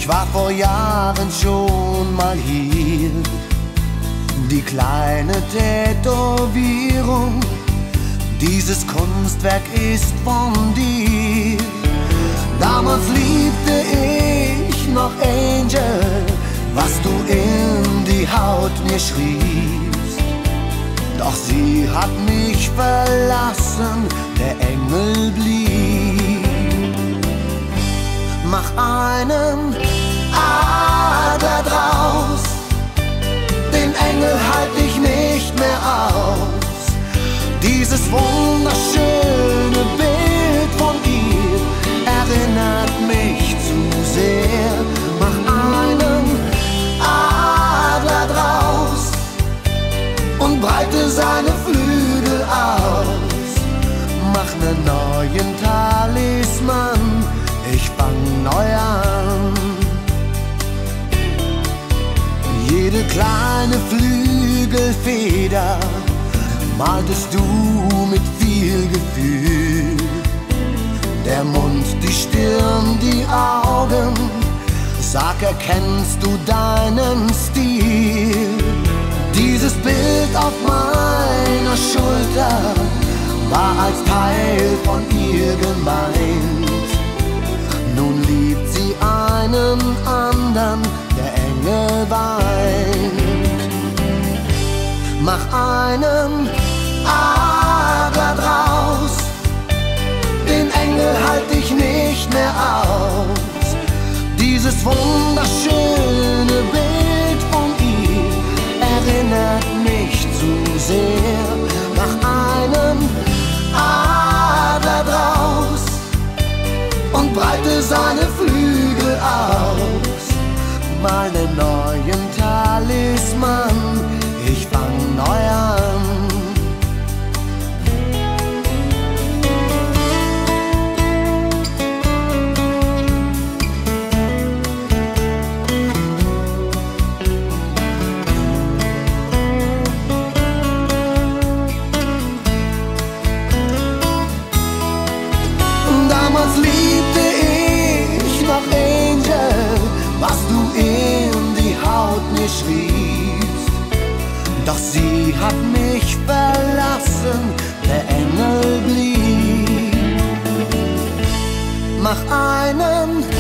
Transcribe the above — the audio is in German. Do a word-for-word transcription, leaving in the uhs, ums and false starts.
Ich war vor Jahren schon mal hier. Die kleine Tätowierung, dieses Kunstwerk ist von dir. Damals liebte ich noch Angel, was du in die Haut mir schriebst. Doch sie hat mich verlassen, der Engel blieb. Mach einen Adler draus, den Engel halt ich nicht mehr aus. Dieses wunderschöne Bild von ihr erinnert mich zu sehr. Mach einen Adler draus und breite seine Flügel aus. Mach nen neuen Talisman, ich fang neu an. Jede kleine Flügelfeder maltest du mit viel Gefühl. Der Mund, die Stirn, die Augen, sag, erkennst du deinen Stil? Dieses Bild auf meiner Schulter war als Teil von ihr gemeint. Nun liebt sie einen anderen, der Engel weint. Mach einen Adler draus, den Engel halt ich nicht mehr aus. Dieses wunderschöne Bild von ihr erinnert mich zu sehr. Mach einen Adler draus und breite seine Flügel aus. Mal nen neuen Talisman, ich fang neu an. Damals liebte ich noch Angel, was du in die Haut mir schriebst. Doch sie hat mich verlassen, der Engel blieb. Mach einen